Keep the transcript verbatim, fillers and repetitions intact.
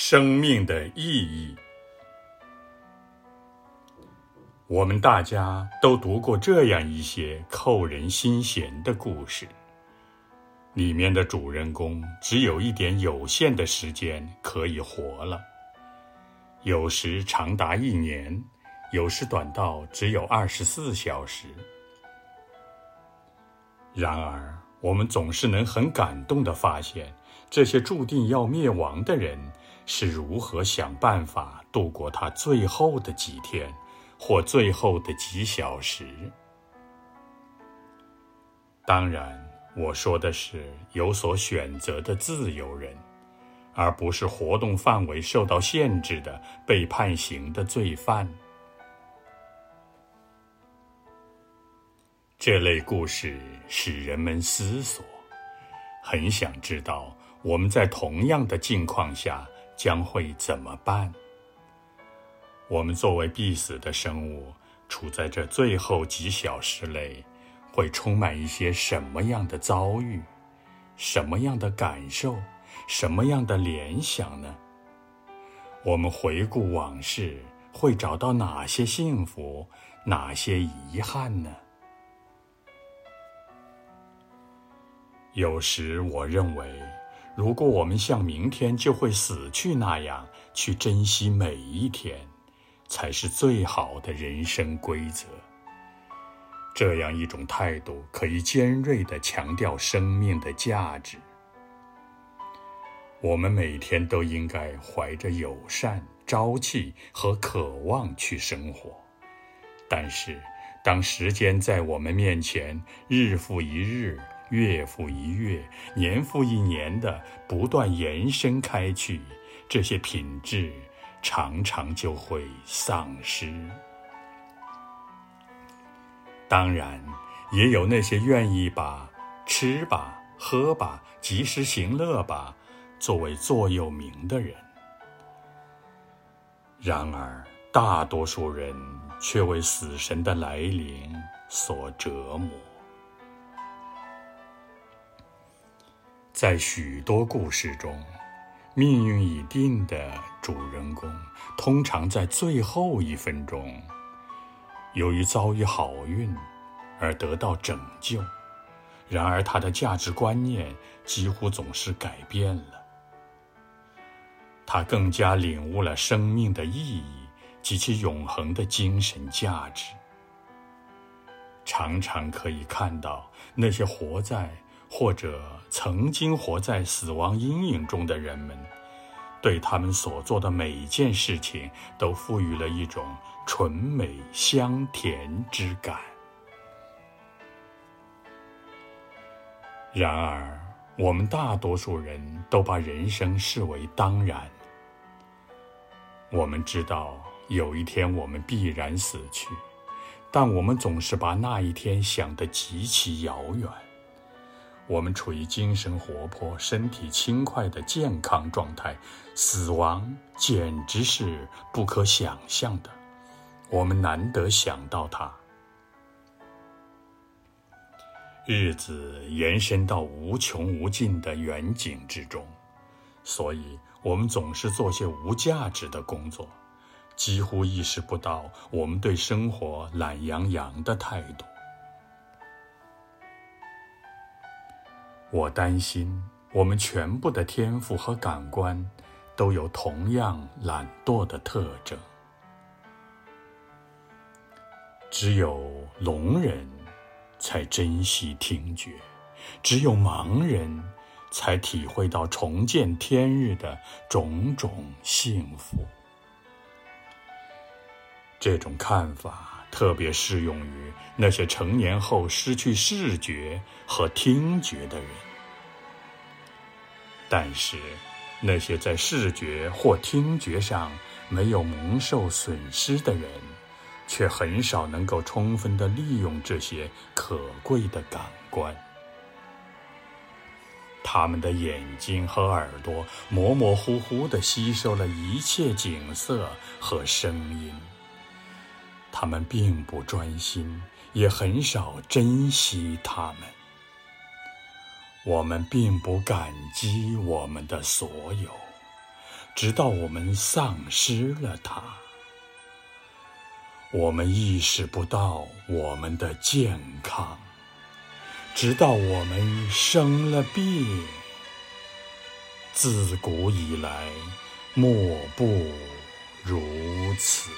生命的意义。我们大家都读过这样一些扣人心弦的故事，里面的主人公只有一点有限的时间可以活了，有时长达一年，有时短到只有二十四小时。然而，我们总是能很感动地发现，这些注定要灭亡的人是如何想办法度过他最后的几天，或最后的几小时。当然，我说的是有所选择的自由人，而不是活动范围受到限制的被判刑的罪犯。这类故事使人们思索，很想知道我们在同样的境况下将会怎么办。我们作为必死的生物，处在这最后几小时内，会充满一些什么样的遭遇，什么样的感受，什么样的联想呢？我们回顾往事，会找到哪些幸福，哪些遗憾呢？有时我认为，如果我们像明天就会死去那样去珍惜每一天，才是最好的人生规则。这样一种态度可以尖锐地强调生命的价值。我们每天都应该怀着友善、朝气和渴望去生活。但是，当时间在我们面前日复一日、月复一月、年复一年的不断延伸开去，这些品质常常就会丧失。当然，也有那些愿意把吃吧、喝吧、及时行乐吧作为座右铭的人。然而，大多数人却为死神的来临所折磨。在许多故事中，命运已定的主人公通常在最后一分钟，由于遭遇好运而得到拯救，然而他的价值观念几乎总是改变了。他更加领悟了生命的意义及其永恒的精神价值。常常可以看到那些活在或者曾经活在死亡阴影中的人们，对他们所做的每一件事情都赋予了一种纯美香甜之感。然而，我们大多数人都把人生视为当然。我们知道有一天我们必然死去，但我们总是把那一天想得极其遥远。我们处于精神活泼、身体轻快的健康状态，死亡简直是不可想象的，我们难得想到它。日子延伸到无穷无尽的远景之中，所以我们总是做些无价值的工作，几乎意识不到我们对生活懒洋洋的态度。我担心我们全部的天赋和感官都有同样懒惰的特征。只有聋人才珍惜听觉，只有盲人才体会到重见天日的种种幸福。这种看法特别适用于那些成年后失去视觉和听觉的人。但是，那些在视觉或听觉上没有蒙受损失的人，却很少能够充分地利用这些可贵的感官。他们的眼睛和耳朵模模糊糊地吸收了一切景色和声音，他们并不专心，也很少珍惜它们。我们并不感激我们的所有， 直到我们丧失了它。我们意识不到我们的健康，直到我们生了病。自古以来，莫不如此。